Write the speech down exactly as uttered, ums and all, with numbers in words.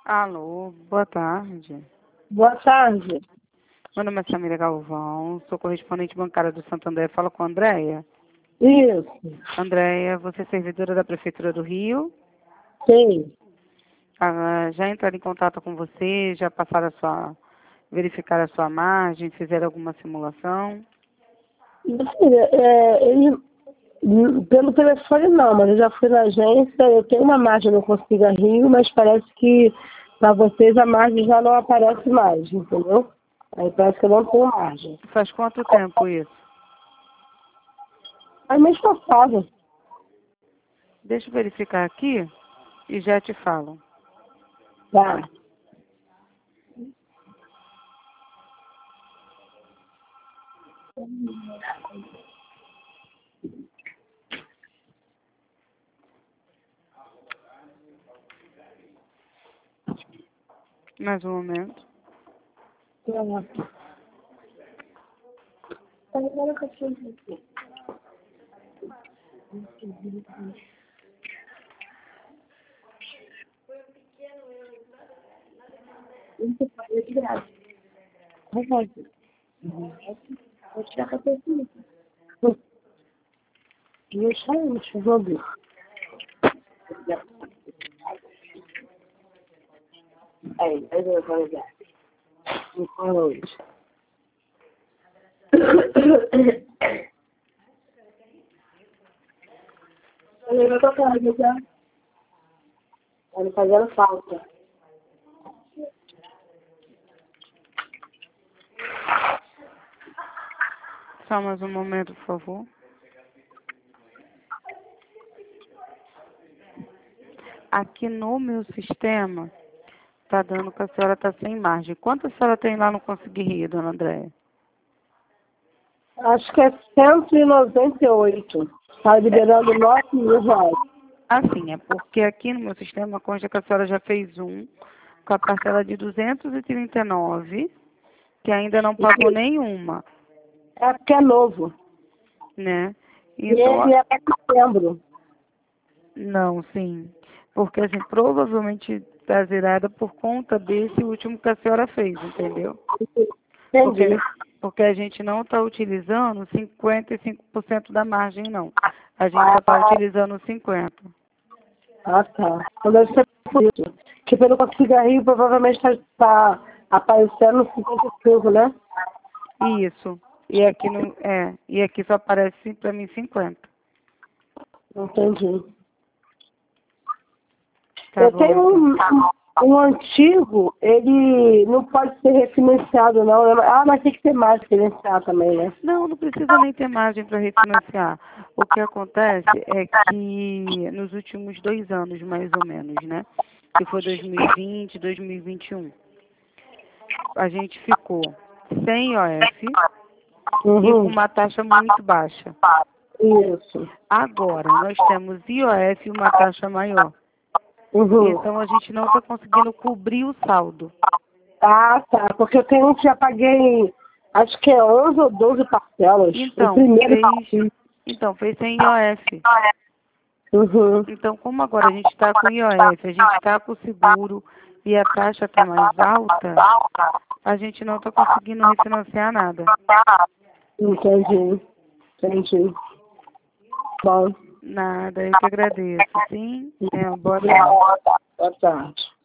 Alô, boa tarde. Boa tarde. Meu nome é Samira Galvão, sou correspondente bancária do Santander. Fala com a Andréia. Isso. Andréia, você é servidora da Prefeitura do Rio? Sim. Ah, já entraram em contato com você, já passaram a sua... verificaram a sua margem, fizeram alguma simulação? Filha, é, ele, pelo telefone não, mas eu já fui na agência, eu tenho uma margem no Consiga Rio, mas parece que para vocês a margem já não aparece mais, entendeu? Aí parece que eu não tenho margem. Faz quanto tempo isso? Aí mês passado. Deixa eu verificar aqui e já te falo. Tá. Mais um momento. Vou tirar a cabecinha. Deixa eu, deixa eu ver. Aí, aí eu vou olhar. Me fala hoje. Eu vou tocar, já. Tá me fazendo falta. Só mais um momento, por favor. Aqui no meu sistema, tá dando que a senhora tá sem margem. Quanto a senhora tem lá no Conseguir Rio, dona Andréia? Acho que é cento e noventa e oito. Está liberando nove mil reais. Assim, é porque aqui no meu sistema consta que a senhora já fez um com a parcela de duzentos e trinta e nove, que ainda não pagou nenhuma, É porque é novo. né? E Então, ele é para setembro. não, sim. Porque, assim, provavelmente está zerada por conta desse último que a senhora fez, entendeu? Porque, Entendi. porque a gente não está utilizando cinquenta e cinco por cento da margem, não. A gente só está utilizando cinquenta por cento. Ah, tá. Então deve ser por isso. Que pelo cigarrinho provavelmente está tá aparecendo cinquenta e cinco, né? Isso. E aqui, no, é, e aqui só aparece para mim cinquenta. Entendi. Tá Eu bom, tenho então. um, um antigo, ele não pode ser refinanciado, não. Ah, mas tem que ter mais financiar também, né? Não, não precisa nem ter margem para refinanciar. O que acontece é que nos últimos dois anos, mais ou menos, né? Que foi dois mil e vinte, dois mil e vinte e um, a gente ficou sem I O F e com Uhum. uma taxa muito baixa. Isso. Agora, nós temos I O F e uma taxa maior. Uhum. Então, a gente não está conseguindo cobrir o saldo. Ah, tá. Porque eu tenho um que já paguei, acho que é onze ou doze parcelas. O Então, primeiro. fez, então, fez sem I O F. Uhum. Então, como agora a gente está com I O F, a gente está com o seguro e a taxa está mais alta, a gente não está conseguindo refinanciar nada. Entendi. Entendi. Bom. Nada, eu que agradeço, sim? É, boa tarde. Boa tarde.